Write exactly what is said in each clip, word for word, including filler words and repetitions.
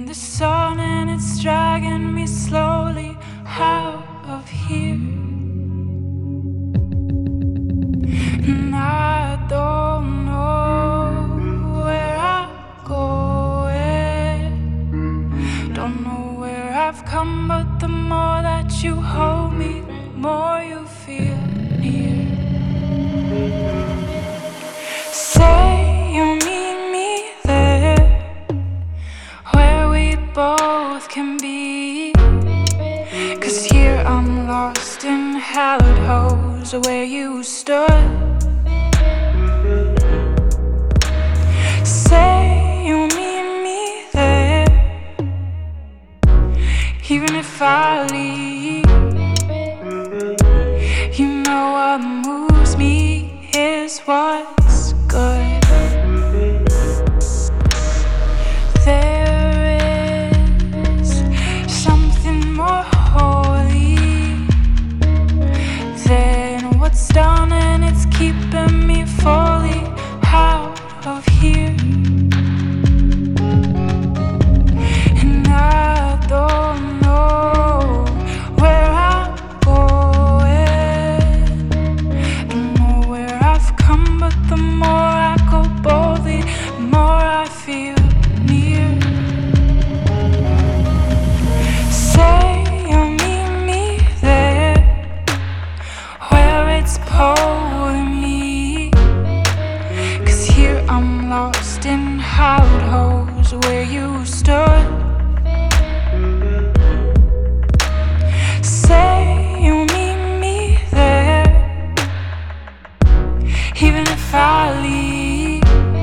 the sun and it's dragging me slowly out of here. And I don't know where I'm going, don't know where I've come, but the more that you hold me, the more you feel near. Say you'll meet me there, where we both can be. Cause here I'm lost in hallowed halls where you stood. Say you'll meet me there, even if I leave. You know what moves me is what's good. There is something more holy than what's done, and it's keeping me fully out of here. And I don't know where I'm going, don't know where I've come, but the more I go boldly, the more I feel near. Say you'll meet me there, where it's pulling me. Cause here I'm lost in hallowed halls where you stood. Say you'll meet me there, even if I leave.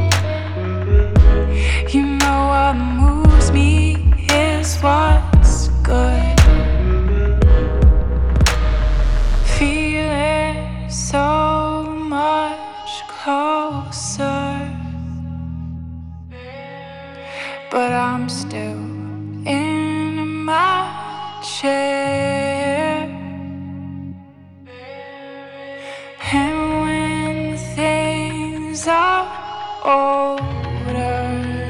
You know what moves me is what's good. Feel it so much closer, but I'm still in my chair. And when things are older,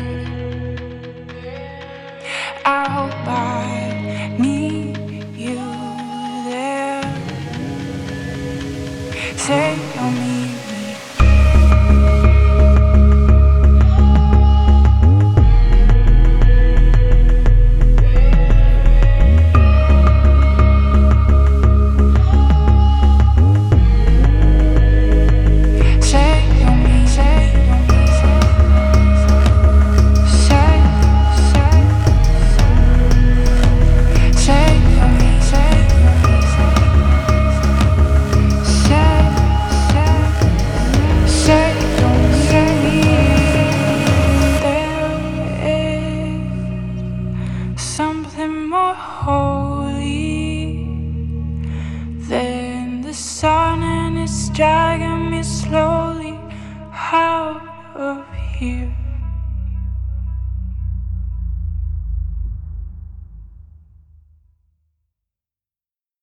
I hope I meet you there. Say you'll meet me. Something more holy than the sun, and it's dragging me slowly